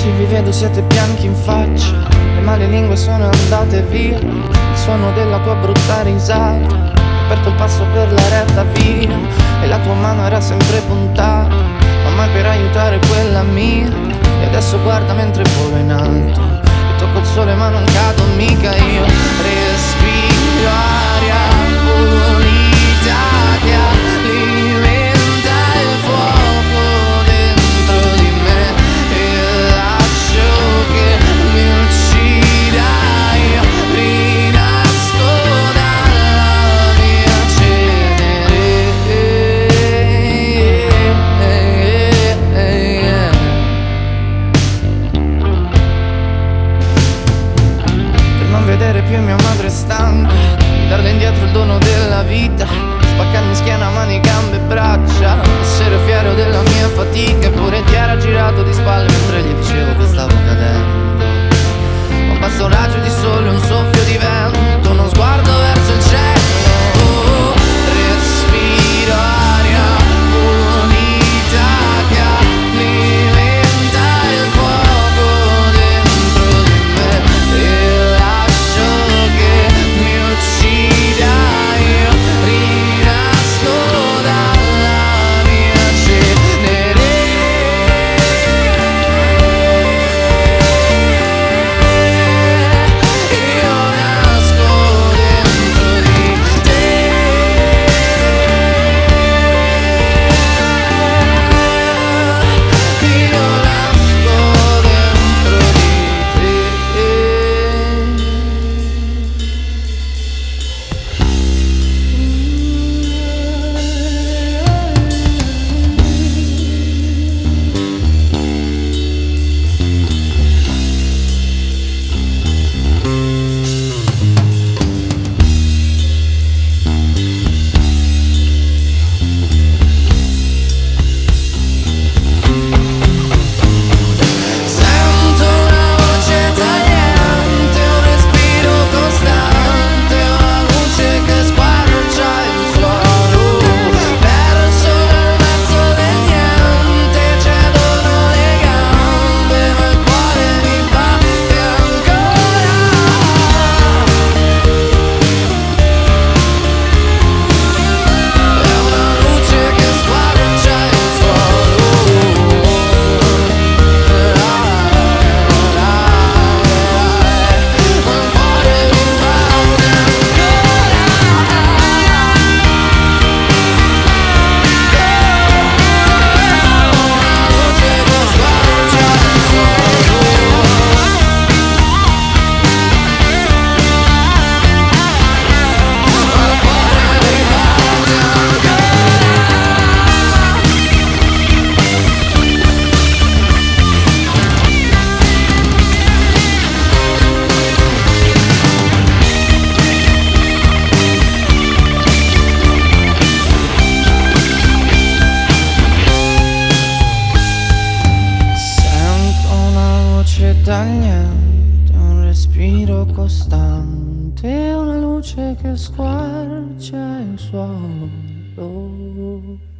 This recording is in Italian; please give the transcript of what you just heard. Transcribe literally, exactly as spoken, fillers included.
Sì, vi vedo, siete bianchi in faccia, le male lingue sono andate via. Il suono della tua brutta risata, ho aperto il passo per la retta via. E la tua mano era sempre puntata, ma mai per aiutare quella mia. E adesso guarda mentre volo in alto, e tocco il sole ma non cado mica io. Respiro aria pulita che alimenta il fuoco dentro di me, e lascio che mi uccida. Io rinasco dalla mia cenere. Per non vedere più mia madre stanca, di darle indietro il dono della vita, spaccarmi schiena, mani, gambe e braccia, essere fiero della mia fatica. Eppure ti era girato di spalle mentre gli dicevo che stavo cadendo. Ma basta un raggio di sole, un soffio di vento, uno sguardo verso il cielo. Respiro aria pulita che alimenta il fuoco dentro di me, e lascio che mi uccida. Io rinasco dalla mia cenere. Io nasco dentro di te. Io nasco dentro di te. Sento una voce tagliente, un respiro costante, una luce che squarcia il suolo. Perso nel mezzo del niente, cedono le gambe, ma il cuore mi batte ancora. È una luce che squarcia il suolo. Sento una voce tagliente, un respiro costante, una luce che squarcia il suolo.